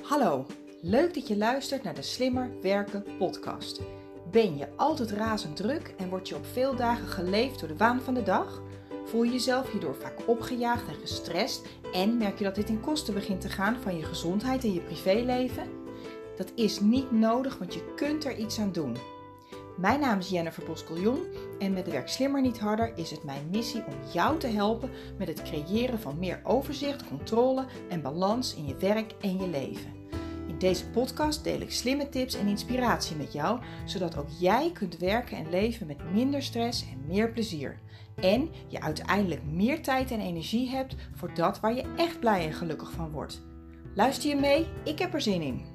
Hallo, leuk dat je luistert naar de Slimmer Werken podcast. Ben je altijd razend druk en word je op veel dagen geleefd door de waan van de dag? Voel je jezelf hierdoor vaak opgejaagd en gestrest en merk je dat dit ten koste begint te gaan van je gezondheid en je privéleven? Dat is niet nodig, want je kunt er iets aan doen. Mijn naam is Jennifer Boskeljon en met Werk Slimmer Niet Harder is het mijn missie om jou te helpen met het creëren van meer overzicht, controle en balans in je werk en je leven. In deze podcast deel ik slimme tips en inspiratie met jou, zodat ook jij kunt werken en leven met minder stress en meer plezier. En je uiteindelijk meer tijd en energie hebt voor dat waar je echt blij en gelukkig van wordt. Luister je mee? Ik heb er zin in.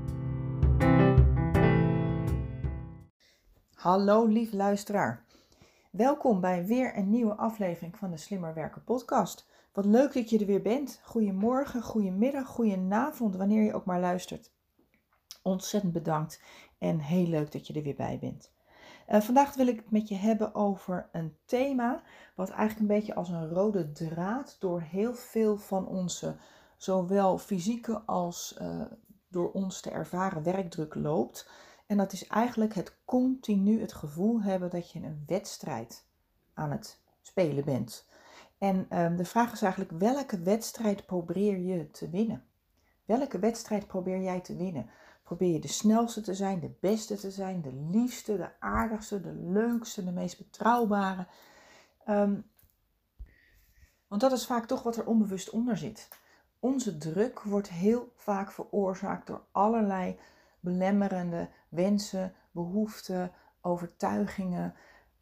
Hallo lief luisteraar. Welkom bij weer een nieuwe aflevering van de Slimmer Werken podcast. Wat leuk dat je er weer bent. Goedemorgen, goedemiddag, goedenavond, wanneer je ook maar luistert. Ontzettend bedankt en heel leuk dat je er weer bij bent. Vandaag wil ik het met je hebben over een thema wat eigenlijk een beetje als een rode draad door heel veel van onze zowel fysieke als door ons te ervaren werkdruk loopt. En dat is eigenlijk het continu het gevoel hebben dat je een wedstrijd aan het spelen bent. En de vraag is eigenlijk, welke wedstrijd probeer je te winnen? Welke wedstrijd probeer jij te winnen? Probeer je de snelste te zijn, de beste te zijn, de liefste, de aardigste, de leukste, de meest betrouwbare? Want dat is vaak toch wat er onbewust onder zit. Onze druk wordt heel vaak veroorzaakt door allerlei belemmerende wensen, behoeften, overtuigingen,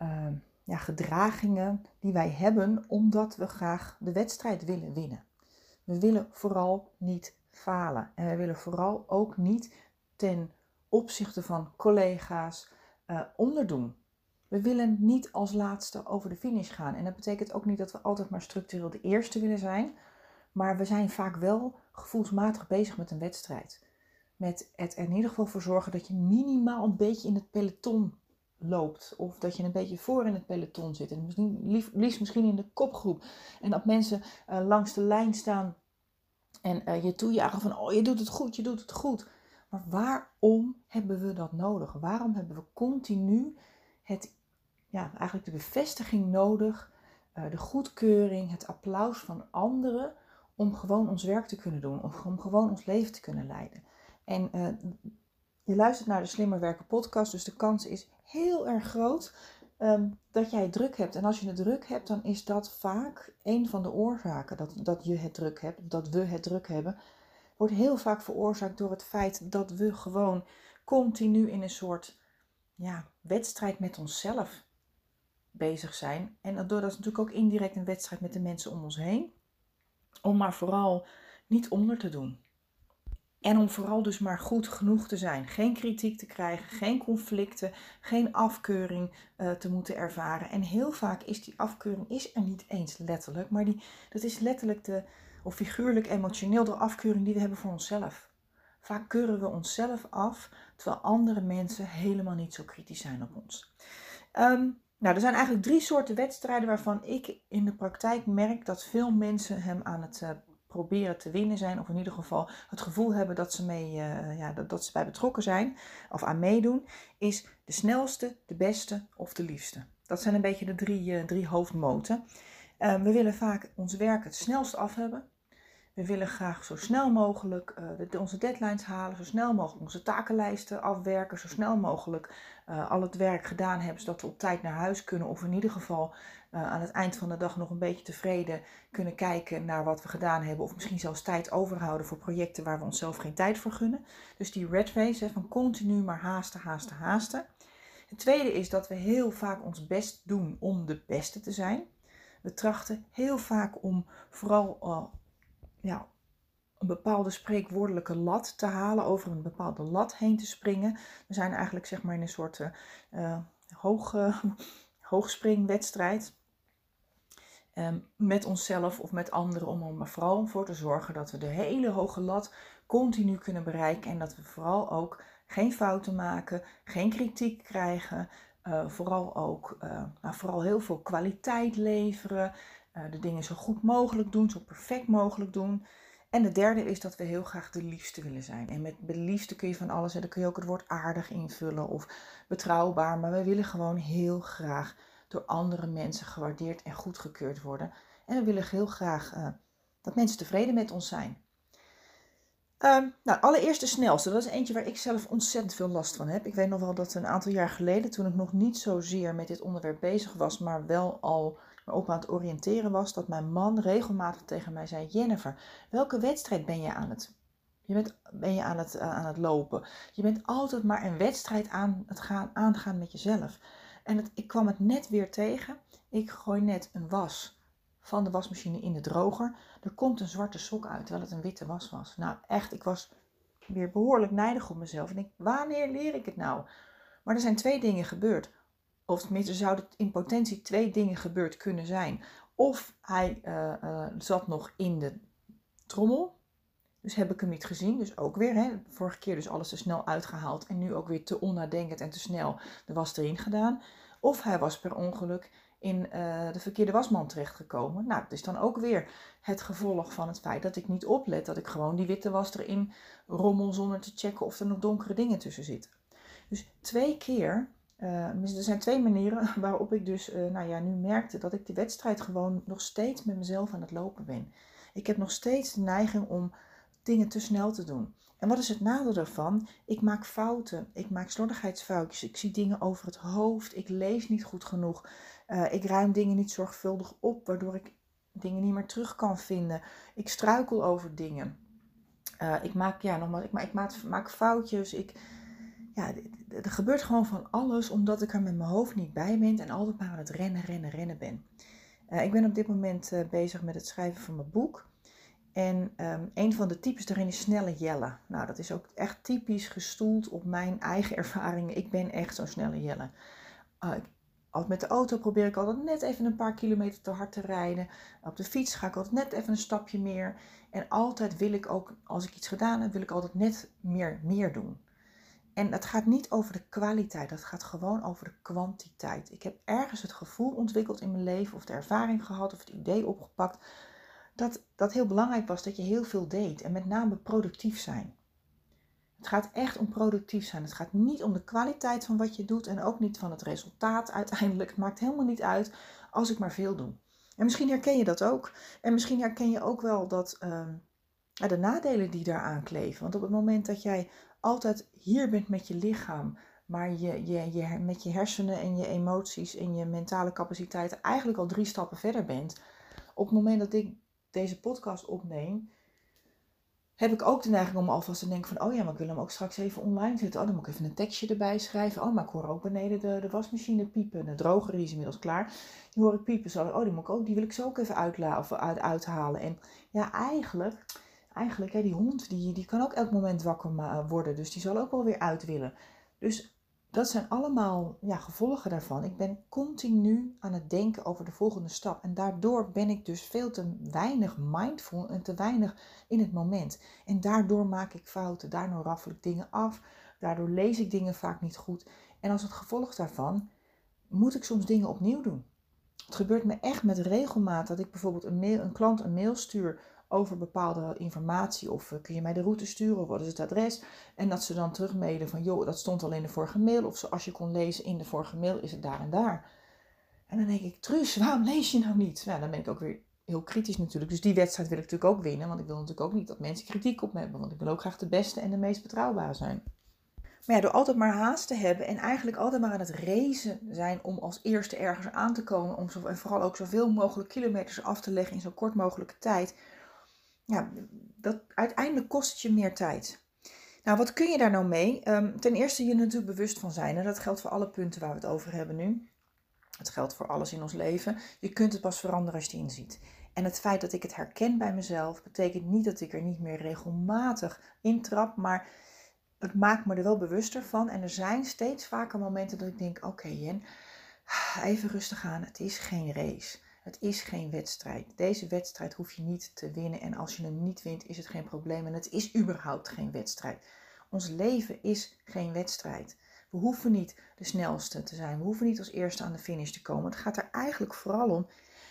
gedragingen die wij hebben omdat we graag de wedstrijd willen winnen. We willen vooral niet falen en we willen vooral ook niet ten opzichte van collega's onderdoen. We willen niet als laatste over de finish gaan en dat betekent ook niet dat we altijd maar structureel de eerste willen zijn, maar we zijn vaak wel gevoelsmatig bezig met een wedstrijd. Met het er in ieder geval voor zorgen dat je minimaal een beetje in het peloton loopt. Of dat je een beetje voor in het peloton zit. En liefst misschien in de kopgroep. En dat mensen langs de lijn staan en je toejagen van, oh je doet het goed, je doet het goed. Maar waarom hebben we dat nodig? Waarom hebben we continu eigenlijk de bevestiging nodig, de goedkeuring, het applaus van anderen om gewoon ons werk te kunnen doen. Of om gewoon ons leven te kunnen leiden. En je luistert naar de Slimmer Werken podcast, dus de kans is heel erg groot dat jij het druk hebt. En als je het druk hebt, dan is dat vaak een van de oorzaken dat je het druk hebt, dat we het druk hebben. Wordt heel vaak veroorzaakt door het feit dat we gewoon continu in een soort wedstrijd met onszelf bezig zijn. En doordat is natuurlijk ook indirect een wedstrijd met de mensen om ons heen. Om maar vooral niet onder te doen. En om vooral dus maar goed genoeg te zijn. Geen kritiek te krijgen, geen conflicten, geen afkeuring te moeten ervaren. En heel vaak is die afkeuring er niet eens letterlijk. Maar dat is letterlijk of figuurlijk emotioneel de afkeuring die we hebben voor onszelf. Vaak keuren we onszelf af, terwijl andere mensen helemaal niet zo kritisch zijn op ons. Er zijn eigenlijk 3 soorten wedstrijden waarvan ik in de praktijk merk dat veel mensen hem aan het proberen te winnen zijn, of in ieder geval het gevoel hebben dat ze dat ze bij betrokken zijn of aan meedoen, is de snelste, de beste of de liefste. Dat zijn een beetje de drie hoofdmoten. We willen vaak ons werk het snelst af hebben. We willen graag zo snel mogelijk onze deadlines halen, zo snel mogelijk onze takenlijsten afwerken, zo snel mogelijk al het werk gedaan hebben, zodat we op tijd naar huis kunnen of in ieder geval aan het eind van de dag nog een beetje tevreden kunnen kijken naar wat we gedaan hebben of misschien zelfs tijd overhouden voor projecten waar we onszelf geen tijd voor gunnen. Dus die rat race van continu maar haasten. Het tweede is dat we heel vaak ons best doen om de beste te zijn. We trachten heel vaak om vooral een bepaalde spreekwoordelijke lat te halen, over een bepaalde lat heen te springen. We zijn eigenlijk in een soort hoogspringwedstrijd met onszelf of met anderen om er vooral voor te zorgen dat we de hele hoge lat continu kunnen bereiken en dat we vooral ook geen fouten maken, geen kritiek krijgen, vooral heel veel kwaliteit leveren, de dingen zo goed mogelijk doen, zo perfect mogelijk doen. En de derde is dat we heel graag de liefste willen zijn. En met de liefste kun je van alles, en dan kun je ook het woord aardig invullen of betrouwbaar. Maar we willen gewoon heel graag door andere mensen gewaardeerd en goedgekeurd worden. En we willen heel graag dat mensen tevreden met ons zijn. Allereerst de snelste. Dat is eentje waar ik zelf ontzettend veel last van heb. Ik weet nog wel dat een aantal jaar geleden, toen ik nog niet zozeer met dit onderwerp bezig was, maar wel al op aan het oriënteren was, dat mijn man regelmatig tegen mij zei: Jennifer, welke wedstrijd ben je aan het lopen? Je bent altijd maar een wedstrijd aangaan met jezelf. En ik kwam het net weer tegen. Ik gooi net een was van de wasmachine in de droger. Er komt een zwarte sok uit, terwijl het een witte was was. Nou echt, ik was weer behoorlijk nijdig op mezelf. En ik denk, wanneer leer ik het nou? Maar er zijn 2 dingen gebeurd. Of tenminste, zouden in potentie 2 dingen gebeurd kunnen zijn. Of hij zat nog in de trommel. Dus heb ik hem niet gezien. Dus ook weer, vorige keer dus alles te snel uitgehaald. En nu ook weer te onnadenkend en te snel de was erin gedaan. Of hij was per ongeluk in de verkeerde wasmand terechtgekomen. Nou, het is dan ook weer het gevolg van het feit dat ik niet oplet. Dat ik gewoon die witte was erin rommel zonder te checken of er nog donkere dingen tussen zitten. Dus 2 keer, er zijn 2 manieren waarop ik dus nu merkte dat ik die wedstrijd gewoon nog steeds met mezelf aan het lopen ben. Ik heb nog steeds de neiging om dingen te snel te doen. En wat is het nadeel daarvan? Ik maak fouten, ik maak slordigheidsfoutjes, ik zie dingen over het hoofd, ik lees niet goed genoeg, ik ruim dingen niet zorgvuldig op, waardoor ik dingen niet meer terug kan vinden. Ik struikel over dingen. Ik maak foutjes. Er gebeurt gewoon van alles omdat ik er met mijn hoofd niet bij ben en altijd maar aan het rennen ben. Ik ben op dit moment bezig met het schrijven van mijn boek. En een van de types daarin is snelle Jelle. Nou, dat is ook echt typisch gestoeld op mijn eigen ervaringen. Ik ben echt zo'n snelle Jelle. Met de auto probeer ik altijd net even een paar kilometer te hard te rijden. Op de fiets ga ik altijd net even een stapje meer. En altijd wil ik ook, als ik iets gedaan heb, wil ik altijd net meer doen. En het gaat niet over de kwaliteit, het gaat gewoon over de kwantiteit. Ik heb ergens het gevoel ontwikkeld in mijn leven, of de ervaring gehad, of het idee opgepakt, dat heel belangrijk was dat je heel veel deed. En met name productief zijn. Het gaat echt om productief zijn. Het gaat niet om de kwaliteit van wat je doet en ook niet van het resultaat uiteindelijk. Het maakt helemaal niet uit als ik maar veel doe. En misschien herken je dat ook. En misschien herken je ook wel dat de nadelen die daaraan kleven. Want op het moment dat jij altijd hier bent met je lichaam, maar je met je hersenen en je emoties en je mentale capaciteiten eigenlijk al 3 stappen verder bent. Op het moment dat ik deze podcast opneem, heb ik ook de neiging om alvast te denken van, oh ja, maar ik wil hem ook straks even online zetten. Oh, dan moet ik even een tekstje erbij schrijven. Oh, maar ik hoor ook beneden de wasmachine piepen. De droger die is inmiddels klaar. Die hoor ik piepen. Die wil ik zo ook even uithalen. En ja, eigenlijk die hond, die kan ook elk moment wakker worden. Dus die zal ook wel weer uit willen. Dus dat zijn allemaal gevolgen daarvan. Ik ben continu aan het denken over de volgende stap. En daardoor ben ik dus veel te weinig mindful en te weinig in het moment. En daardoor maak ik fouten. Daardoor raffel ik dingen af. Daardoor lees ik dingen vaak niet goed. En als het gevolg daarvan moet ik soms dingen opnieuw doen. Het gebeurt me echt met regelmaat dat ik bijvoorbeeld een klant een mail stuur over bepaalde informatie. Of kun je mij de route sturen of wat is het adres. En dat ze dan terugmailen van joh, dat stond al in de vorige mail. Of zoals je kon lezen in de vorige mail is het daar en daar. En dan denk ik, Truus, waarom lees je nou niet? Nou, dan ben ik ook weer heel kritisch natuurlijk. Dus die wedstrijd wil ik natuurlijk ook winnen. Want ik wil natuurlijk ook niet dat mensen kritiek op me hebben. Want ik wil ook graag de beste en de meest betrouwbare zijn. Maar ja, door altijd maar haast te hebben en eigenlijk altijd maar aan het racen zijn om als eerste ergens aan te komen. En vooral ook zoveel mogelijk kilometers af te leggen in zo kort mogelijke tijd. Ja, dat uiteindelijk kost het je meer tijd. Nou, wat kun je daar nou mee? Ten eerste je natuurlijk bewust van zijn. En dat geldt voor alle punten waar we het over hebben nu. Het geldt voor alles in ons leven. Je kunt het pas veranderen als je het inziet. En het feit dat ik het herken bij mezelf betekent niet dat ik er niet meer regelmatig intrap, maar het maakt me er wel bewuster van. En er zijn steeds vaker momenten dat ik denk, oké, Jen, even rustig aan. Het is geen race. Het is geen wedstrijd. Deze wedstrijd hoef je niet te winnen. En als je hem niet wint, is het geen probleem. En het is überhaupt geen wedstrijd. Ons leven is geen wedstrijd. We hoeven niet de snelste te zijn. We hoeven niet als eerste aan de finish te komen. Het gaat er eigenlijk vooral om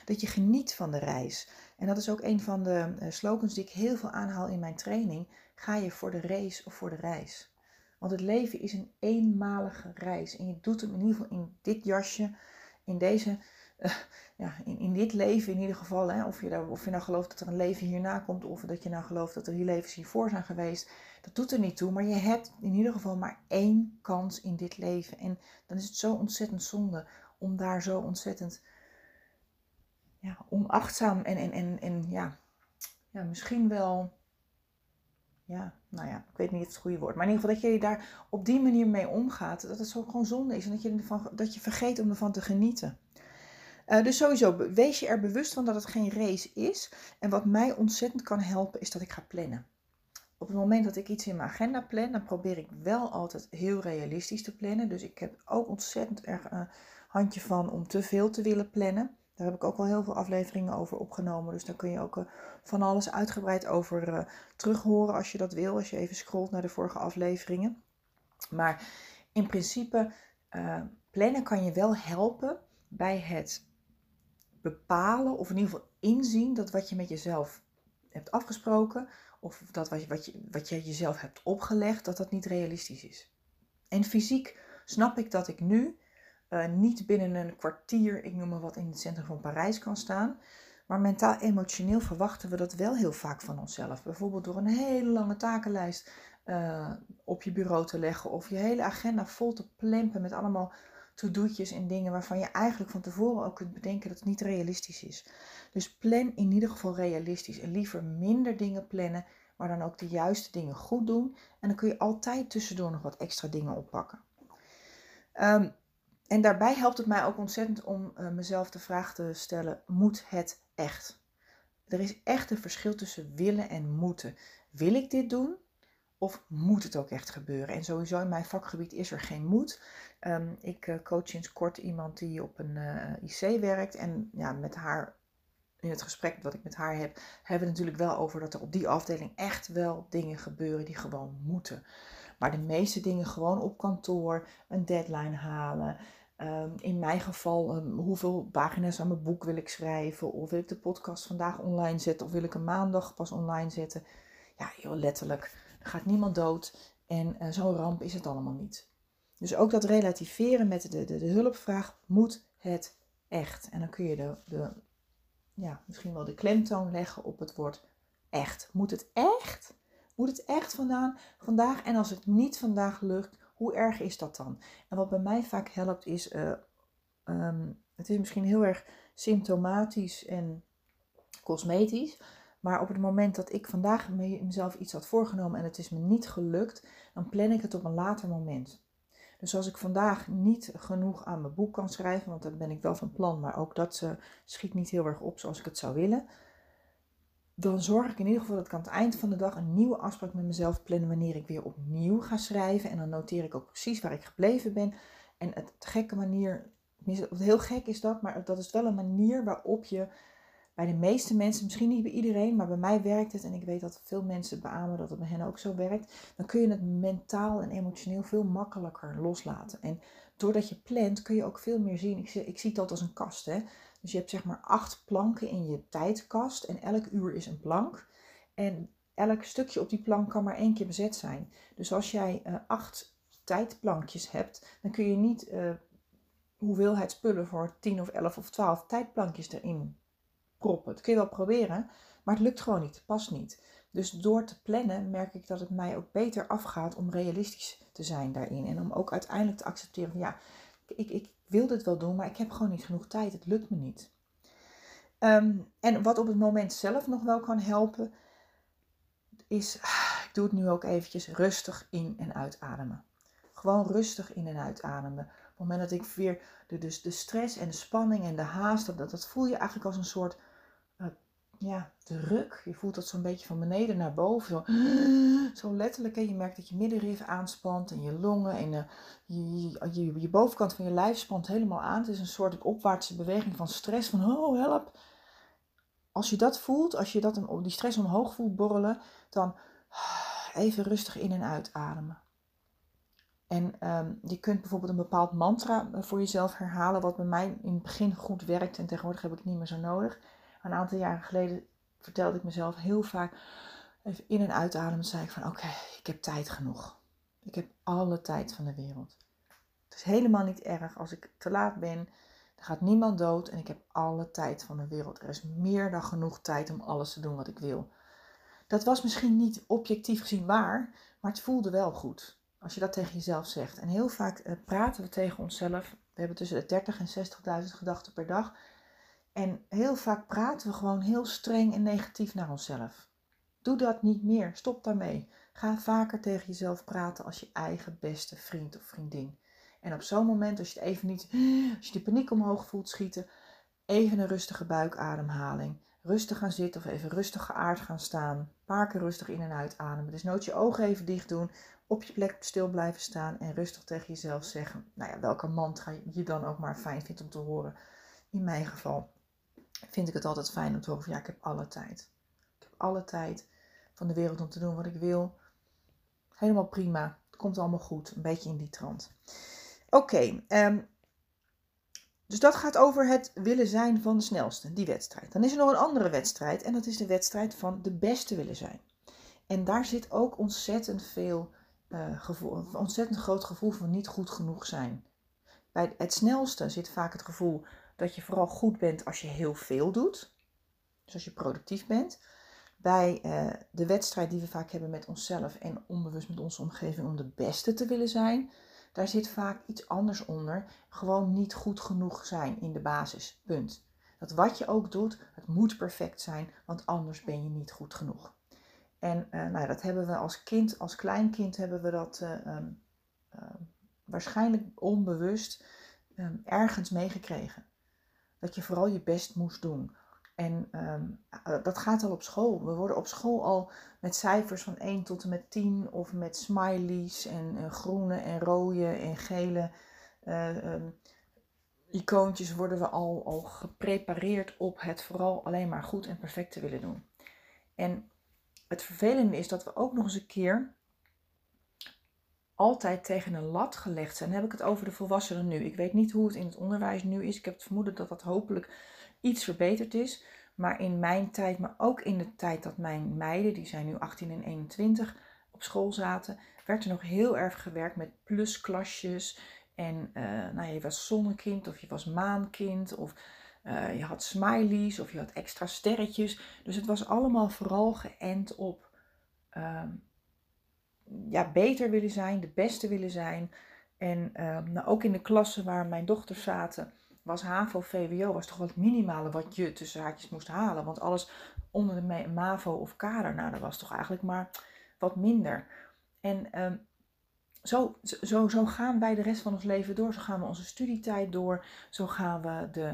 dat je geniet van de reis. En dat is ook een van de slogans die ik heel veel aanhaal in mijn training. Ga je voor de race of voor de reis? Want het leven is een eenmalige reis. En je doet hem in ieder geval in dit jasje, in deze, in dit leven in ieder geval. Hè, of je nou gelooft dat er een leven hierna komt, of dat je nou gelooft dat er hier levens hiervoor zijn geweest. Dat doet er niet toe, maar je hebt in ieder geval maar één kans in dit leven. En dan is het zo ontzettend zonde om daar zo ontzettend onachtzaam en misschien wel, ik weet niet of het goede woord, maar in ieder geval dat je daar op die manier mee omgaat, dat het zo gewoon zonde is en dat je vergeet om ervan te genieten. Dus sowieso, wees je er bewust van dat het geen race is. En wat mij ontzettend kan helpen, is dat ik ga plannen. Op het moment dat ik iets in mijn agenda plan, dan probeer ik wel altijd heel realistisch te plannen. Dus ik heb ook ontzettend erg een handje van om te veel te willen plannen. Daar heb ik ook al heel veel afleveringen over opgenomen. Dus daar kun je ook van alles uitgebreid over terug horen als je dat wil. Als je even scrolt naar de vorige afleveringen. Maar in principe, plannen kan je wel helpen bij het bepalen of in ieder geval inzien dat wat je met jezelf hebt afgesproken of dat wat je jezelf hebt opgelegd, dat dat niet realistisch is. En fysiek snap ik dat ik nu niet binnen een kwartier, ik noem maar wat, in het centrum van Parijs kan staan. Maar mentaal-emotioneel verwachten we dat wel heel vaak van onszelf. Bijvoorbeeld door een hele lange takenlijst op je bureau te leggen of je hele agenda vol te plempen met allemaal to-do'tjes en dingen waarvan je eigenlijk van tevoren ook kunt bedenken dat het niet realistisch is. Dus plan in ieder geval realistisch en liever minder dingen plannen, maar dan ook de juiste dingen goed doen. En dan kun je altijd tussendoor nog wat extra dingen oppakken. En daarbij helpt het mij ook ontzettend om mezelf de vraag te stellen, moet het echt? Er is echt een verschil tussen willen en moeten. Wil ik dit doen? Of moet het ook echt gebeuren? En sowieso in mijn vakgebied is er geen moet. Ik coach sinds kort iemand die op een IC werkt. En met haar, in het gesprek wat ik met haar heb, hebben we het natuurlijk wel over dat er op die afdeling echt wel dingen gebeuren die gewoon moeten. Maar de meeste dingen gewoon op kantoor, een deadline halen. In mijn geval, hoeveel pagina's aan mijn boek wil ik schrijven? Of wil ik de podcast vandaag online zetten? Of wil ik hem maandag pas online zetten? Ja, heel letterlijk. Er gaat niemand dood. En zo'n ramp is het allemaal niet. Dus ook dat relativeren met de hulpvraag, moet het echt? En dan kun je misschien wel de klemtoon leggen op het woord echt. Moet het echt? Moet het echt vandaag? En als het niet vandaag lukt, hoe erg is dat dan? En wat bij mij vaak helpt is, het is misschien heel erg symptomatisch en cosmetisch. Maar op het moment dat ik vandaag mezelf iets had voorgenomen en het is me niet gelukt, dan plan ik het op een later moment. Dus als ik vandaag niet genoeg aan mijn boek kan schrijven, want dat ben ik wel van plan, maar ook dat schiet niet heel erg op zoals ik het zou willen. Dan zorg ik in ieder geval dat ik aan het eind van de dag een nieuwe afspraak met mezelf plan wanneer ik weer opnieuw ga schrijven. En dan noteer ik ook precies waar ik gebleven ben. En het gekke manier, heel gek is dat, maar dat is wel een manier waarop je bij de meeste mensen, misschien niet bij iedereen, maar bij mij werkt het. En ik weet dat veel mensen beamen dat het bij hen ook zo werkt. Dan kun je het mentaal en emotioneel veel makkelijker loslaten. En doordat je plant kun je ook veel meer zien. Ik zie het altijd als een kast, hè. Dus je hebt zeg maar 8 planken in je tijdkast en elk uur is een plank. En elk stukje op die plank kan maar 1 keer bezet zijn. Dus als jij 8 tijdplankjes hebt, dan kun je niet hoeveelheid spullen voor 10 of 11 of 12 tijdplankjes erin proppen. Dat kun je wel proberen, maar het lukt gewoon niet, het past niet. Dus door te plannen merk ik dat het mij ook beter afgaat om realistisch te zijn daarin. En om ook uiteindelijk te accepteren van ik wil dit wel doen, maar ik heb gewoon niet genoeg tijd. Het lukt me niet. En wat op het moment zelf nog wel kan helpen, is, ik doe het nu ook eventjes, rustig in- en uitademen. Gewoon rustig in- en uitademen. Op het moment dat ik weer de stress en de spanning en de haast, dat voel je eigenlijk als een soort druk. Je voelt dat zo'n beetje van beneden naar boven. Zo letterlijk. En je merkt dat je middenrif aanspant en je longen en je bovenkant van je lijf spant helemaal aan. Het is een soort opwaartse beweging van stress. Van help. Als je dat voelt, als je die stress omhoog voelt borrelen, dan even rustig in- en uitademen. En je kunt bijvoorbeeld een bepaald mantra voor jezelf herhalen, wat bij mij in het begin goed werkte en tegenwoordig heb ik het niet meer zo nodig. Een aantal jaren geleden vertelde ik mezelf heel vaak even in- en uitademen, zei ik van oké, ik heb tijd genoeg. Ik heb alle tijd van de wereld. Het is helemaal niet erg als ik te laat ben. Er gaat niemand dood en ik heb alle tijd van de wereld. Er is meer dan genoeg tijd om alles te doen wat ik wil. Dat was misschien niet objectief gezien waar, maar het voelde wel goed. Als je dat tegen jezelf zegt. En heel vaak praten we tegen onszelf. We hebben tussen de 30 en 60.000 gedachten per dag. En heel vaak praten we gewoon heel streng en negatief naar onszelf. Doe dat niet meer. Stop daarmee. Ga vaker tegen jezelf praten als je eigen beste vriend of vriendin. En op zo'n moment, als je het even niet, als je de paniek omhoog voelt schieten, even een rustige buikademhaling. Rustig gaan zitten of even rustig geaard gaan staan. Een paar keer rustig in en uit ademen. Dus nooit je ogen even dicht doen. Op je plek stil blijven staan en rustig tegen jezelf zeggen. Nou ja, welke mantra je dan ook maar fijn vindt om te horen. In mijn geval vind ik het altijd fijn om te horen van ja, ik heb alle tijd. Ik heb alle tijd van de wereld om te doen wat ik wil. Helemaal prima. Het komt allemaal goed. Een beetje in die trant. Oké, dus dat gaat over het willen zijn van de snelste, die wedstrijd. Dan is er nog een andere wedstrijd en dat is de wedstrijd van de beste willen zijn. En daar zit ook ontzettend ontzettend groot gevoel van niet goed genoeg zijn. Bij het snelste zit vaak het gevoel dat je vooral goed bent als je heel veel doet. Dus als je productief bent. Bij de wedstrijd die we vaak hebben met onszelf en onbewust met onze omgeving om de beste te willen zijn, daar zit vaak iets anders onder. Gewoon niet goed genoeg zijn in de basis. Punt. Dat wat je ook doet, het moet perfect zijn, want anders ben je niet goed genoeg. En nou ja, dat hebben we als kind, als kleinkind hebben we dat waarschijnlijk onbewust ergens meegekregen. Dat je vooral je best moest doen. En dat gaat al op school. We worden op school al met cijfers van 1 tot en met 10 of met smileys en groene en rode en gele icoontjes worden we al geprepareerd op het vooral alleen maar goed en perfect te willen doen. En het vervelende is dat we ook nog eens een keer altijd tegen een lat gelegd zijn. Dan heb ik het over de volwassenen nu. Ik weet niet hoe het in het onderwijs nu is. Ik heb het vermoeden dat dat hopelijk iets verbeterd is. Maar in mijn tijd, maar ook in de tijd dat mijn meiden, die zijn nu 18 en 21, op school zaten, werd er nog heel erg gewerkt met plusklasjes. En nou, je was zonnekind of je was maankind of je had smileys of je had extra sterretjes. Dus het was allemaal vooral geënt op beter willen zijn, de beste willen zijn. En nou, ook in de klassen waar mijn dochters zaten, was HAVO, VWO, was toch wel het minimale wat je tussen haakjes moest halen. Want alles onder de MAVO of kader, nou, dat was toch eigenlijk maar wat minder. En zo gaan wij de rest van ons leven door. Zo gaan we onze studietijd door. Zo gaan we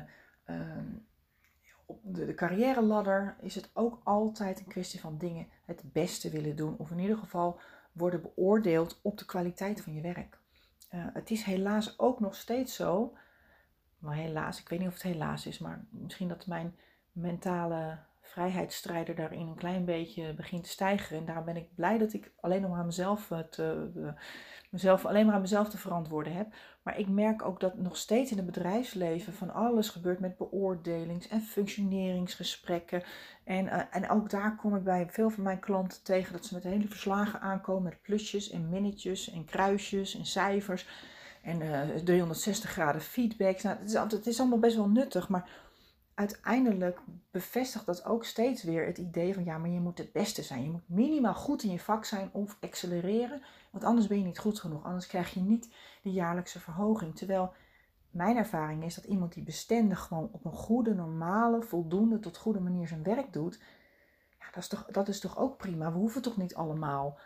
op de carrière ladder is het ook altijd een kwestie van dingen het beste willen doen. Of in ieder geval worden beoordeeld op de kwaliteit van je werk. Het is helaas ook nog steeds zo, maar helaas, ik weet niet of het helaas is, maar misschien dat mijn mentale vrijheidsstrijder daarin een klein beetje begint te stijgen. En daarom ben ik blij dat ik alleen nog maar aan mezelf te verantwoorden heb. Maar ik merk ook dat nog steeds in het bedrijfsleven van alles gebeurt met beoordelings- en functioneringsgesprekken. En ook daar kom ik bij veel van mijn klanten tegen dat ze met hele verslagen aankomen met plusjes en minnetjes en kruisjes en cijfers. En 360 graden feedbacks. Nou, het is allemaal best wel nuttig, maar uiteindelijk bevestigt dat ook steeds weer het idee van ja, maar je moet het beste zijn. Je moet minimaal goed in je vak zijn of accelereren, want anders ben je niet goed genoeg. Anders krijg je niet de jaarlijkse verhoging. Terwijl mijn ervaring is dat iemand die bestendig gewoon op een goede, normale, voldoende tot goede manier zijn werk doet, ja, dat is toch ook prima. We hoeven toch niet allemaal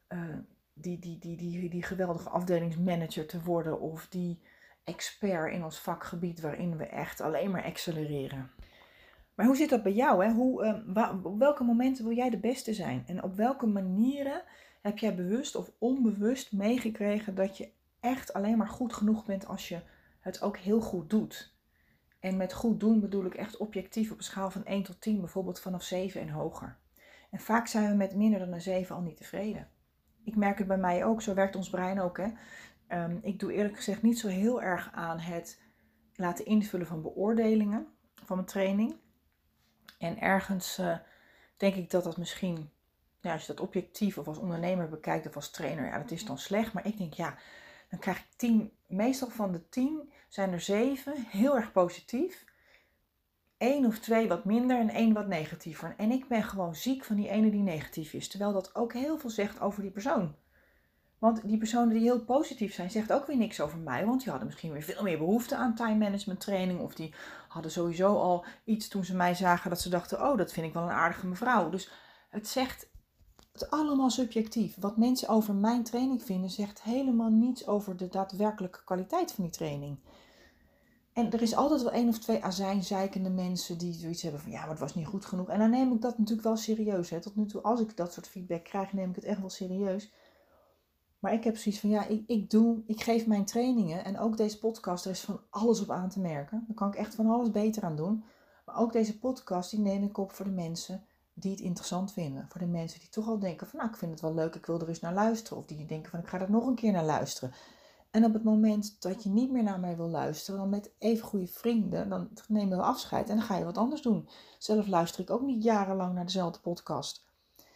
die geweldige afdelingsmanager te worden of die expert in ons vakgebied waarin we echt alleen maar accelereren. Maar hoe zit dat bij jou? Hè? Op welke momenten wil jij de beste zijn? En op welke manieren heb jij bewust of onbewust meegekregen dat je echt alleen maar goed genoeg bent als je het ook heel goed doet? En met goed doen bedoel ik echt objectief op een schaal van 1 tot 10, bijvoorbeeld vanaf 7 en hoger. En vaak zijn we met minder dan een 7 al niet tevreden. Ik merk het bij mij ook, zo werkt ons brein ook. Hè? Ik doe eerlijk gezegd niet zo heel erg aan het laten invullen van beoordelingen van mijn training. En ergens denk ik dat dat misschien, ja, als je dat objectief of als ondernemer bekijkt of als trainer, ja, dat is dan slecht. Maar ik denk, ja, dan krijg ik 10, meestal van de 10 zijn er 7 heel erg positief. 1 of 2 wat minder en 1 wat negatiever. En ik ben gewoon ziek van die ene die negatief is. Terwijl dat ook heel veel zegt over die persoon. Want die personen die heel positief zijn, zegt ook weer niks over mij. Want die hadden misschien weer veel meer behoefte aan time management training. Of die hadden sowieso al iets toen ze mij zagen dat ze dachten, oh, dat vind ik wel een aardige mevrouw. Dus het zegt, het is allemaal subjectief. Wat mensen over mijn training vinden, zegt helemaal niets over de daadwerkelijke kwaliteit van die training. En er is altijd wel 1 of 2 azijnzeikende mensen die zoiets hebben van, ja, maar het was niet goed genoeg. En dan neem ik dat natuurlijk wel serieus. Hè. Tot nu toe, als ik dat soort feedback krijg, neem ik het echt wel serieus. Maar ik heb zoiets van, ja, ik geef mijn trainingen en ook deze podcast, er is van alles op aan te merken. Daar kan ik echt van alles beter aan doen. Maar ook deze podcast, die neem ik op voor de mensen die het interessant vinden. Voor de mensen die toch al denken van, nou, ik vind het wel leuk, ik wil er eens naar luisteren. Of die denken van, ik ga er nog een keer naar luisteren. En op het moment dat je niet meer naar mij wil luisteren, dan met even goede vrienden, dan nemen we afscheid en dan ga je wat anders doen. Zelf luister ik ook niet jarenlang naar dezelfde podcast.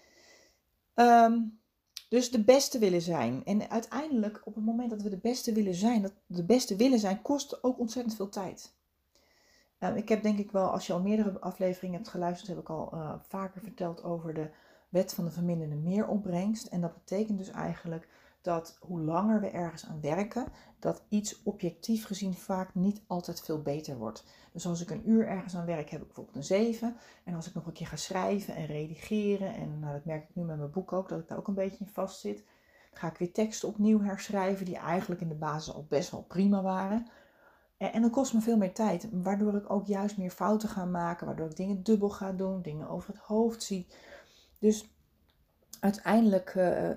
Dus de beste willen zijn. En uiteindelijk, op het moment dat we de beste willen zijn, dat de beste willen zijn, kost ook ontzettend veel tijd. Ik heb denk ik wel, als je al meerdere afleveringen hebt geluisterd, heb ik al vaker verteld over de wet van de verminderde meeropbrengst. En dat betekent dus eigenlijk dat hoe langer we ergens aan werken, dat iets objectief gezien vaak niet altijd veel beter wordt. Dus als ik een uur ergens aan werk, heb ik bijvoorbeeld een 7. En als ik nog een keer ga schrijven en redigeren, en nou, dat merk ik nu met mijn boek ook, dat ik daar ook een beetje in vast zit, ga ik weer teksten opnieuw herschrijven die eigenlijk in de basis al best wel prima waren. En dat kost me veel meer tijd, waardoor ik ook juist meer fouten ga maken, waardoor ik dingen dubbel ga doen, dingen over het hoofd zie. Dus uiteindelijk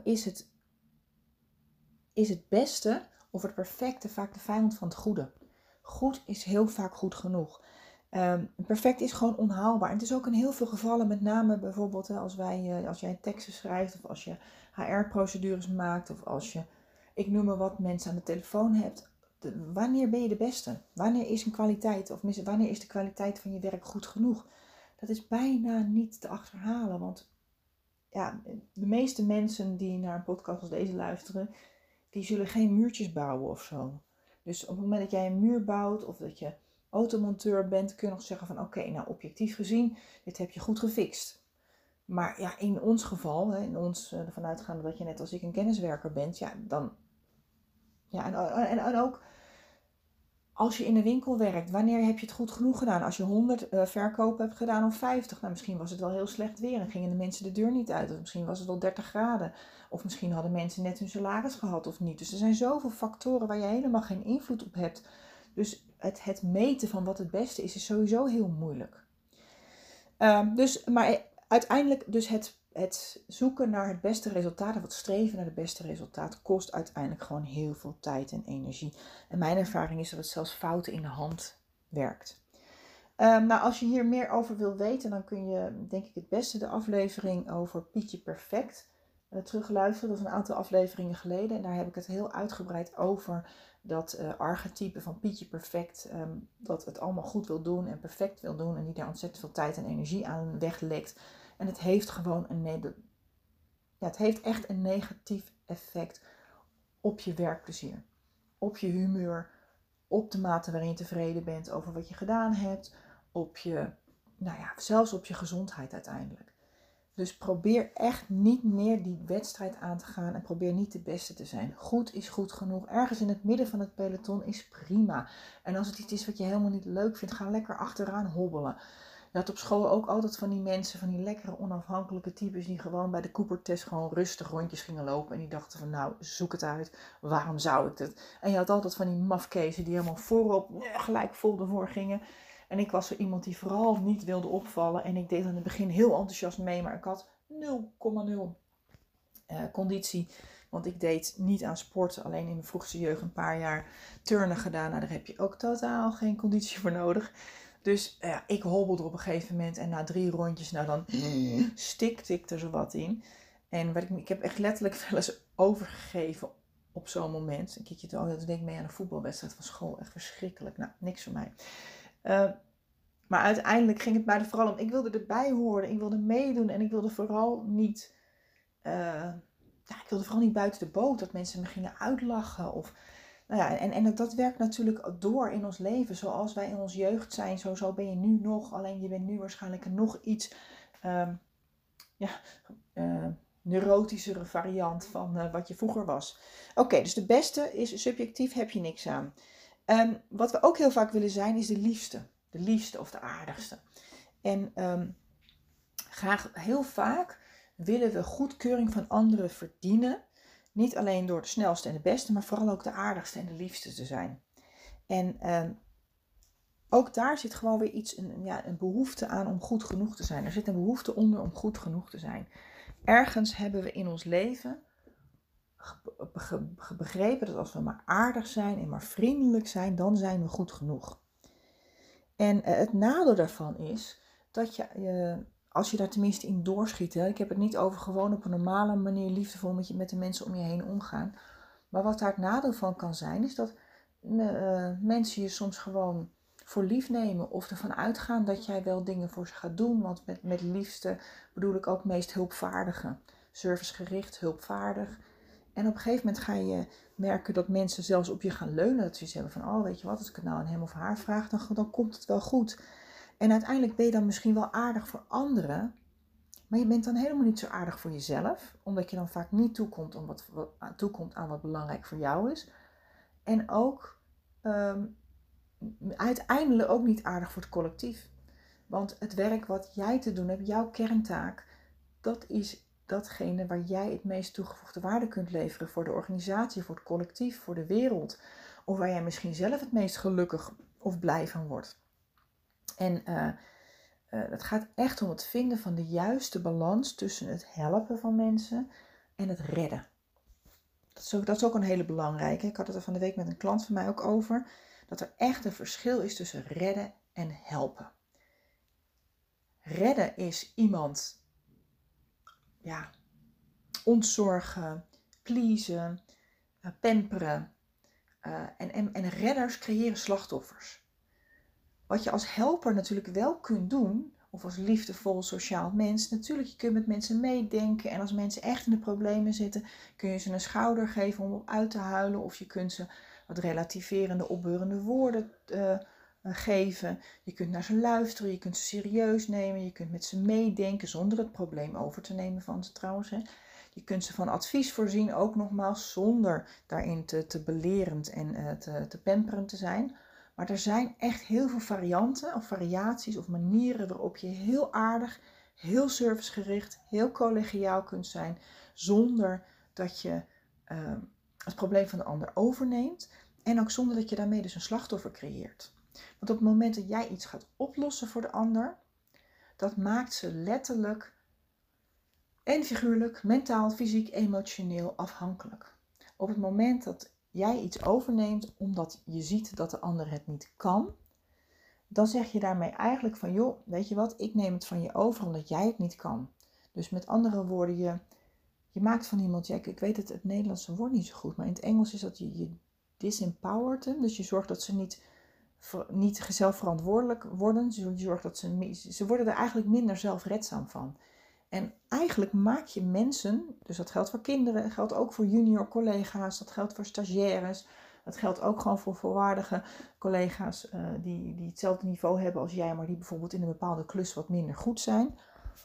is het beste of het perfecte vaak de vijand van het goede. Goed is heel vaak goed genoeg. Perfect is gewoon onhaalbaar. En het is ook in heel veel gevallen, met name bijvoorbeeld als jij teksten schrijft of als je HR-procedures maakt of als je, ik noem maar wat, mensen aan de telefoon hebt. Wanneer ben je de beste? Wanneer is een kwaliteit of wanneer is de kwaliteit van je werk goed genoeg? Dat is bijna niet te achterhalen, want ja, de meeste mensen die naar een podcast als deze luisteren, die zullen geen muurtjes bouwen of zo. Dus op het moment dat jij een muur bouwt of dat je automonteur bent, kun je nog zeggen van oké, nou objectief gezien, dit heb je goed gefixt. Maar ja, in ons geval, in ons ervan uitgaande dat je net als ik een kenniswerker bent, ja, dan. Ja, en ook als je in de winkel werkt, wanneer heb je het goed genoeg gedaan? Als je 100 verkopen hebt gedaan of 50, nou misschien was het wel heel slecht weer en gingen de mensen de deur niet uit. Of misschien was het wel 30 graden. Of misschien hadden mensen net hun salaris gehad of niet. Dus er zijn zoveel factoren waar je helemaal geen invloed op hebt. Dus het meten van wat het beste is sowieso heel moeilijk. Maar uiteindelijk dus het zoeken naar het beste resultaat, of het streven naar het beste resultaat, kost uiteindelijk gewoon heel veel tijd en energie. En mijn ervaring is dat het zelfs fouten in de hand werkt. Nou, als je hier meer over wil weten, dan kun je denk ik het beste de aflevering over Pietje Perfect terugluisteren. Dat is een aantal afleveringen geleden. En daar heb ik het heel uitgebreid over dat archetype van Pietje Perfect. Dat het allemaal goed wil doen en perfect wil doen. En die daar ontzettend veel tijd en energie aan weglekt. En het heeft gewoon het heeft echt een negatief effect op je werkplezier. Op je humeur. Op de mate waarin je tevreden bent over wat je gedaan hebt. Zelfs op je gezondheid uiteindelijk. Dus probeer echt niet meer die wedstrijd aan te gaan en probeer niet de beste te zijn. Goed is goed genoeg. Ergens in het midden van het peloton is prima. En als het iets is wat je helemaal niet leuk vindt, ga lekker achteraan hobbelen. Je had op school ook altijd van die mensen, van die lekkere onafhankelijke types die gewoon bij de Cooper-test gewoon rustig rondjes gingen lopen. En die dachten van nou, zoek het uit. Waarom zou ik het? En je had altijd van die mafkezen die helemaal voorop gelijk vol ervoor gingen. En ik was zo iemand die vooral niet wilde opvallen. En ik deed in het begin heel enthousiast mee, maar ik had 0,0 conditie. Want ik deed niet aan sport, alleen in mijn vroegste jeugd een paar jaar turnen gedaan. Nou, daar heb je ook totaal geen conditie voor nodig. Dus ik hobbelde op een gegeven moment en na 3 rondjes, nou dan stikte ik er zo wat in. En ik heb echt letterlijk wel eens overgegeven op zo'n moment. Een keertje dan denk ik mee aan een voetbalwedstrijd van school. Echt verschrikkelijk. Nou, niks voor mij. Maar uiteindelijk ging het mij er vooral om. Ik wilde erbij horen. Ik wilde meedoen. En ik wilde vooral niet... ik wilde vooral niet buiten de boot. Dat mensen me gingen uitlachen. Of, nou ja, en dat werkt natuurlijk door in ons leven. Zoals wij in ons jeugd zijn. Zo ben je nu nog. Alleen je bent nu waarschijnlijk nog iets... neurotischere variant van wat je vroeger was. Oké, dus de beste is subjectief, heb je niks aan. Wat we ook heel vaak willen zijn, is de liefste. De liefste of de aardigste. En graag heel vaak willen we goedkeuring van anderen verdienen. Niet alleen door de snelste en de beste, maar vooral ook de aardigste en de liefste te zijn. En ook daar zit gewoon weer een behoefte aan om goed genoeg te zijn. Er zit een behoefte onder om goed genoeg te zijn. Ergens hebben we in ons leven begrepen dat als we maar aardig zijn en maar vriendelijk zijn, dan zijn we goed genoeg. En het nadeel daarvan is dat als je daar tenminste in doorschiet, ik heb het niet over gewoon op een normale manier liefdevol met de mensen om je heen omgaan. Maar wat daar het nadeel van kan zijn, is dat mensen je soms gewoon voor lief nemen of ervan uitgaan dat jij wel dingen voor ze gaat doen. Want met liefste bedoel ik ook meest hulpvaardige. Servicegericht, hulpvaardig. En op een gegeven moment ga je merken dat mensen zelfs op je gaan leunen. Dat ze iets hebben van, weet je wat, als ik het nou aan hem of haar vraag, dan komt het wel goed. En uiteindelijk ben je dan misschien wel aardig voor anderen. Maar je bent dan helemaal niet zo aardig voor jezelf. Omdat je dan vaak niet toekomt aan wat belangrijk voor jou is. En ook uiteindelijk ook niet aardig voor het collectief. Want het werk wat jij te doen hebt, jouw kerntaak, dat is datgene waar jij het meest toegevoegde waarde kunt leveren voor de organisatie, voor het collectief, voor de wereld. Of waar jij misschien zelf het meest gelukkig of blij van wordt. En het gaat echt om het vinden van de juiste balans tussen het helpen van mensen en het redden. Dat is ook een hele belangrijke. Ik had het er van de week met een klant van mij ook over. Dat er echt een verschil is tussen redden en helpen. Redden is iemand ontzorgen, pleasen, pamperen. En redders creëren slachtoffers. Wat je als helper natuurlijk wel kunt doen, of als liefdevol sociaal mens, natuurlijk je kunt met mensen meedenken. En als mensen echt in de problemen zitten, kun je ze een schouder geven om op uit te huilen. Of je kunt ze wat relativerende, opbeurende woorden geven. Je kunt naar ze luisteren, je kunt ze serieus nemen. Je kunt met ze meedenken zonder het probleem over te nemen van ze trouwens. Je kunt ze van advies voorzien, ook nogmaals zonder daarin te belerend en te pamperend te zijn. Maar er zijn echt heel veel varianten of variaties of manieren waarop je heel aardig, heel servicegericht, heel collegiaal kunt zijn. Zonder dat je het probleem van de ander overneemt. En ook zonder dat je daarmee dus een slachtoffer creëert. Want op het moment dat jij iets gaat oplossen voor de ander, dat maakt ze letterlijk en figuurlijk, mentaal, fysiek, emotioneel afhankelijk. Op het moment dat jij iets overneemt omdat je ziet dat de ander het niet kan, dan zeg je daarmee eigenlijk van, joh, weet je wat, ik neem het van je over omdat jij het niet kan. Dus met andere woorden, je maakt van iemand, ik weet het Nederlandse woord niet zo goed, maar in het Engels is dat je disempowert hem. Dus je zorgt dat ze niet zelfverantwoordelijk worden. Je zorgt dat ze worden er eigenlijk minder zelfredzaam van. En eigenlijk maak je mensen, dus dat geldt voor kinderen, dat geldt ook voor junior collega's, dat geldt voor stagiaires, dat geldt ook gewoon voor volwaardige collega's die hetzelfde niveau hebben als jij, maar die bijvoorbeeld in een bepaalde klus wat minder goed zijn.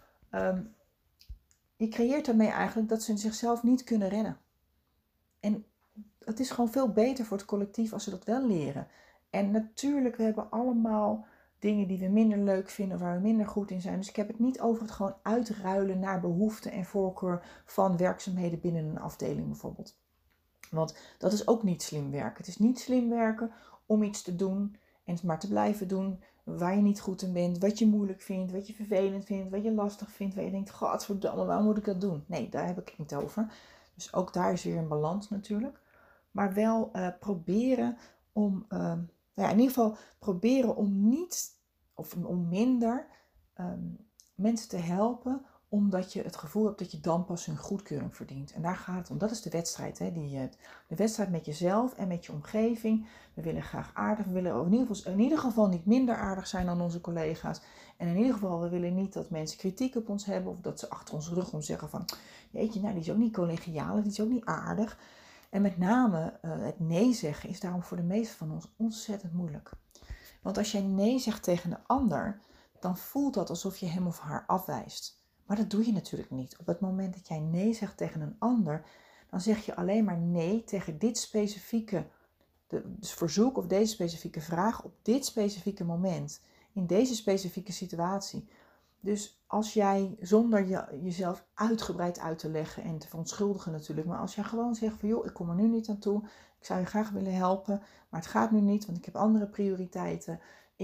Je creëert daarmee eigenlijk dat ze zichzelf niet kunnen redden. En het is gewoon veel beter voor het collectief als ze dat wel leren. En natuurlijk, we hebben allemaal dingen die we minder leuk vinden, waar we minder goed in zijn. Dus ik heb het niet over het gewoon uitruilen naar behoeften en voorkeur van werkzaamheden binnen een afdeling bijvoorbeeld. Want dat is ook niet slim werken. Het is niet slim werken om iets te doen en het maar te blijven doen waar je niet goed in bent, wat je moeilijk vindt, wat je vervelend vindt, wat je lastig vindt, waar je denkt, godverdamme, waarom moet ik dat doen? Nee, daar heb ik het niet over. Dus ook daar is weer een balans natuurlijk. Maar wel proberen om, in ieder geval proberen om niet, of om minder mensen te helpen omdat je het gevoel hebt dat je dan pas hun goedkeuring verdient. En daar gaat het om. Dat is de wedstrijd. Hè? De wedstrijd met jezelf en met je omgeving. We willen graag aardig. We willen in ieder geval niet minder aardig zijn dan onze collega's. En in ieder geval, we willen niet dat mensen kritiek op ons hebben. Of dat ze achter ons rug om zeggen van, jeetje, nou die is ook niet collegiaal. Die is ook niet aardig. En met name het nee zeggen is daarom voor de meesten van ons ontzettend moeilijk. Want als jij nee zegt tegen de ander, dan voelt dat alsof je hem of haar afwijst. Maar dat doe je natuurlijk niet. Op het moment dat jij nee zegt tegen een ander, dan zeg je alleen maar nee tegen dit specifieke verzoek of deze specifieke vraag op dit specifieke moment. In deze specifieke situatie. Dus als jij, zonder jezelf uitgebreid uit te leggen en te verontschuldigen natuurlijk, maar als jij gewoon zegt van joh, ik kom er nu niet aan toe, ik zou je graag willen helpen, maar het gaat nu niet, want ik heb andere prioriteiten.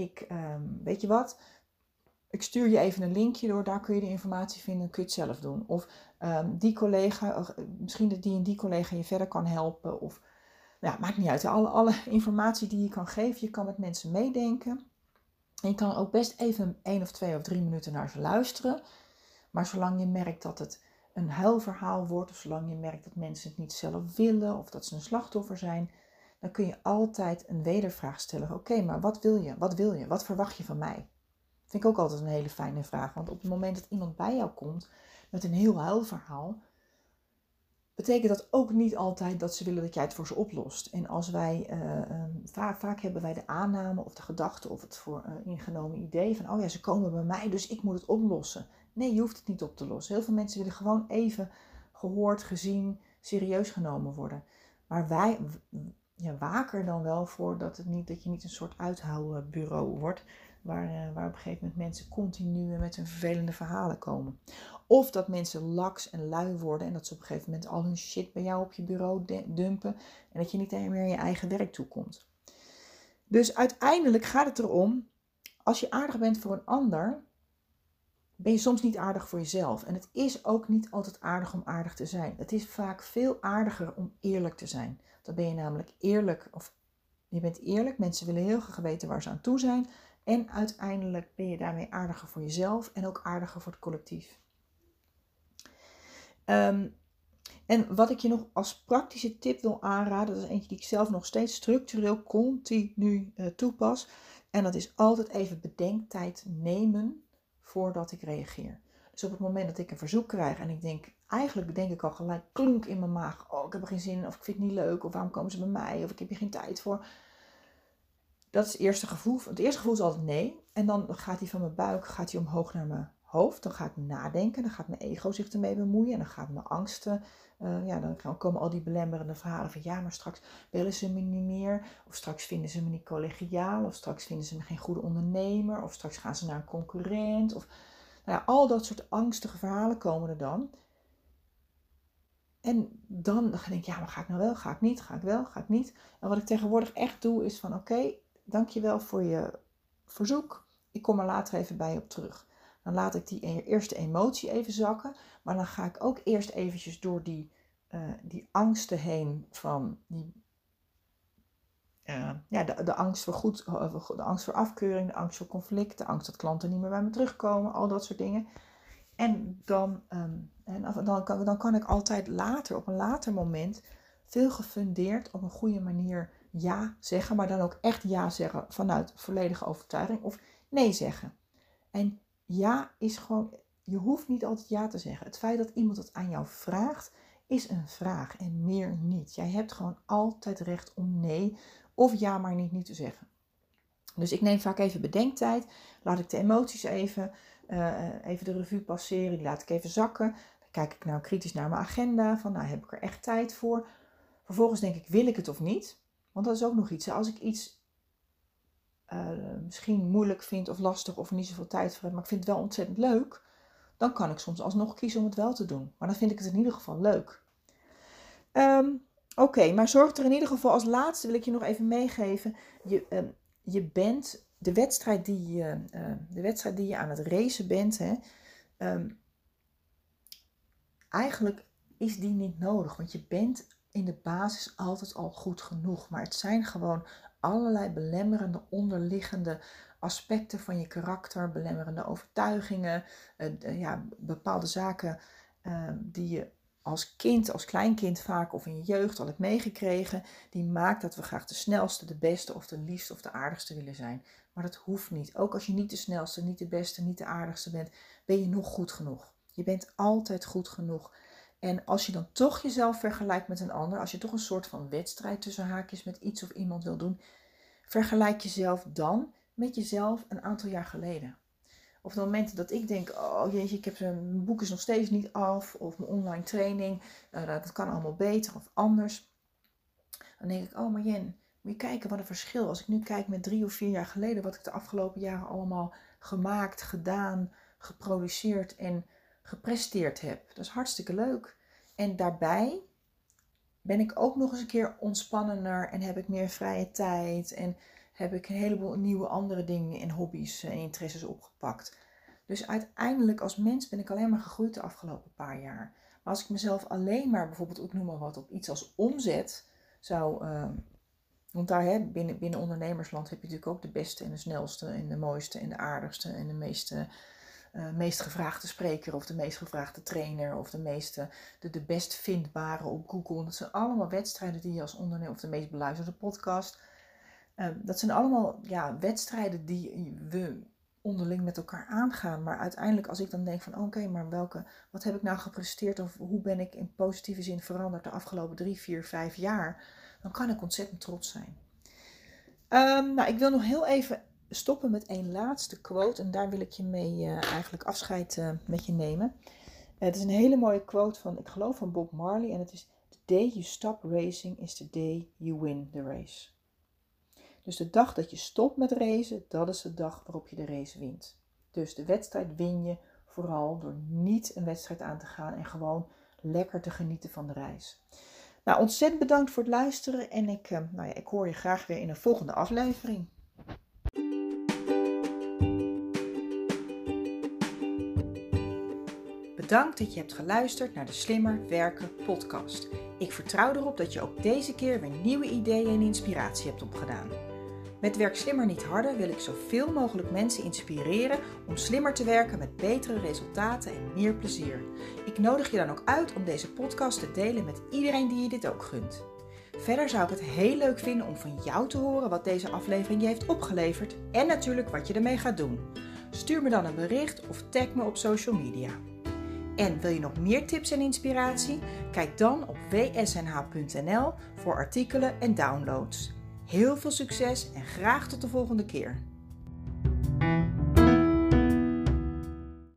Weet je wat, ik stuur je even een linkje door, daar kun je de informatie vinden, dan kun je het zelf doen. Of die collega, misschien dat die en die collega je verder kan helpen. Of, nou, maakt niet uit, alle informatie die je kan geven, je kan met mensen meedenken. En je kan ook best even 1 of 2 of 3 minuten naar ze luisteren. Maar zolang je merkt dat het een huilverhaal wordt, of zolang je merkt dat mensen het niet zelf willen, of dat ze een slachtoffer zijn, dan kun je altijd een wedervraag stellen. Oké, maar wat wil je? Wat wil je? Wat verwacht je van mij? Vind ik ook altijd een hele fijne vraag. Want op het moment dat iemand bij jou komt met een heel huilverhaal, betekent dat ook niet altijd dat ze willen dat jij het voor ze oplost. En als wij, vaak hebben wij de aanname of de gedachte of het voor ingenomen idee van, oh ja, ze komen bij mij, dus ik moet het oplossen. Nee, je hoeft het niet op te lossen. Heel veel mensen willen gewoon even gehoord, gezien, serieus genomen worden. Maar wij waken er dan wel voor dat je niet een soort uithouwbureau wordt, waar op een gegeven moment mensen continu met hun vervelende verhalen komen. Of dat mensen laks en lui worden en dat ze op een gegeven moment al hun shit bij jou op je bureau dumpen en dat je niet meer in je eigen werk toekomt. Dus uiteindelijk gaat het erom, als je aardig bent voor een ander, ben je soms niet aardig voor jezelf. En het is ook niet altijd aardig om aardig te zijn. Het is vaak veel aardiger om eerlijk te zijn. Dan ben je namelijk eerlijk, of je bent eerlijk, mensen willen heel graag weten waar ze aan toe zijn. En uiteindelijk ben je daarmee aardiger voor jezelf en ook aardiger voor het collectief. En wat ik je nog als praktische tip wil aanraden, dat is eentje die ik zelf nog steeds structureel continu toepas. En dat is altijd even bedenktijd nemen voordat ik reageer. Dus op het moment dat ik een verzoek krijg en eigenlijk denk ik al gelijk klonk in mijn maag. Oh, ik heb er geen zin, of ik vind het niet leuk, of waarom komen ze bij mij, of ik heb hier geen tijd voor. Dat is het eerste gevoel. Het eerste gevoel is altijd nee. En dan gaat hij van mijn buik omhoog naar mijn hoofd. Dan ga ik nadenken. Dan gaat mijn ego zich ermee bemoeien. En dan gaat mijn angsten. Dan komen al die belemmerende verhalen van ja, maar straks bellen ze me niet meer. Of straks vinden ze me niet collegiaal. Of straks vinden ze me geen goede ondernemer. Of straks gaan ze naar een concurrent. Of al dat soort angstige verhalen komen er dan. En dan denk ik, ja, maar ga ik nou wel? Ga ik niet? Ga ik wel? Ga ik niet? En wat ik tegenwoordig echt doe is van oké, dankjewel voor je verzoek. Ik kom er later even bij je op terug. Dan laat ik die eerste emotie even zakken. Maar dan ga ik ook eerst eventjes door die angsten heen van de angst voor de angst voor afkeuring, de angst voor conflict, de angst dat klanten niet meer bij me terugkomen, al dat soort dingen. En dan kan ik altijd later, op een later moment, veel gefundeerd op een goede manier ja zeggen, maar dan ook echt ja zeggen vanuit volledige overtuiging of nee zeggen. En ja is gewoon, je hoeft niet altijd ja te zeggen. Het feit dat iemand het aan jou vraagt, is een vraag en meer niet. Jij hebt gewoon altijd recht om nee of ja maar niet te zeggen. Dus ik neem vaak even bedenktijd, laat ik de emoties even de revue passeren, die laat ik even zakken. Dan kijk ik nou kritisch naar mijn agenda, van heb ik er echt tijd voor? Vervolgens denk ik, wil ik het of niet? Want dat is ook nog iets. Als ik iets misschien moeilijk vind of lastig of er niet zoveel tijd voor heb, maar ik vind het wel ontzettend leuk, dan kan ik soms alsnog kiezen om het wel te doen. Maar dan vind ik het in ieder geval leuk. Oké, maar zorg er in ieder geval als laatste, wil ik je nog even meegeven, je bent de wedstrijd die je aan het racen bent, eigenlijk is die niet nodig. Want je bent in de basis altijd al goed genoeg. Maar het zijn gewoon allerlei belemmerende, onderliggende aspecten van je karakter, belemmerende overtuigingen, bepaalde zaken die je als kind, als kleinkind vaak of in je jeugd al hebt meegekregen, die maakt dat we graag de snelste, de beste of de liefste of de aardigste willen zijn. Maar dat hoeft niet. Ook als je niet de snelste, niet de beste, niet de aardigste bent, ben je nog goed genoeg. Je bent altijd goed genoeg. En als je dan toch jezelf vergelijkt met een ander, als je toch een soort van wedstrijd tussen haakjes met iets of iemand wil doen, vergelijk jezelf dan met jezelf een aantal jaar geleden. Op de momenten dat ik denk, oh jeetje, mijn boek is nog steeds niet af, of mijn online training, dat kan allemaal beter of anders. Dan denk ik, oh Marjen, moet je kijken wat een verschil. Als ik nu kijk met 3 of 4 jaar geleden, wat ik de afgelopen jaren allemaal gemaakt, gedaan, geproduceerd en gepresteerd heb. Dat is hartstikke leuk. En daarbij ben ik ook nog eens een keer ontspannender en heb ik meer vrije tijd en heb ik een heleboel nieuwe andere dingen en hobby's en interesses opgepakt. Dus uiteindelijk als mens ben ik alleen maar gegroeid de afgelopen paar jaar. Maar als ik mezelf alleen maar bijvoorbeeld, ik noem maar wat, op iets als omzet zou... Want daar binnen ondernemersland heb je natuurlijk ook de beste en de snelste en de mooiste en de aardigste en de meest gevraagde spreker of de meest gevraagde trainer of de best vindbare op Google. Dat zijn allemaal wedstrijden die je als ondernemer, of de meest beluisterde podcast. Dat zijn allemaal wedstrijden die we onderling met elkaar aangaan. Maar uiteindelijk als ik dan denk van oké, maar wat heb ik nou gepresteerd of hoe ben ik in positieve zin veranderd de afgelopen 3, 4, 5 jaar, dan kan ik ontzettend trots zijn. Ik wil nog heel even stoppen met een laatste quote en daar wil ik je mee eigenlijk afscheid met je nemen. Het is een hele mooie quote van, ik geloof van Bob Marley en het is: "The day you stop racing is the day you win the race." Dus de dag dat je stopt met racen, dat is de dag waarop je de race wint. Dus de wedstrijd win je vooral door niet een wedstrijd aan te gaan en gewoon lekker te genieten van de reis. Nou, ontzettend bedankt voor het luisteren en ik hoor je graag weer in een volgende aflevering. Bedankt dat je hebt geluisterd naar de Slimmer Werken podcast. Ik vertrouw erop dat je ook deze keer weer nieuwe ideeën en inspiratie hebt opgedaan. Met Werk Slimmer Niet Harder wil ik zoveel mogelijk mensen inspireren om slimmer te werken met betere resultaten en meer plezier. Ik nodig je dan ook uit om deze podcast te delen met iedereen die je dit ook gunt. Verder zou ik het heel leuk vinden om van jou te horen wat deze aflevering je heeft opgeleverd en natuurlijk wat je ermee gaat doen. Stuur me dan een bericht of tag me op social media. En wil je nog meer tips en inspiratie? Kijk dan op wsnh.nl voor artikelen en downloads. Heel veel succes en graag tot de volgende keer.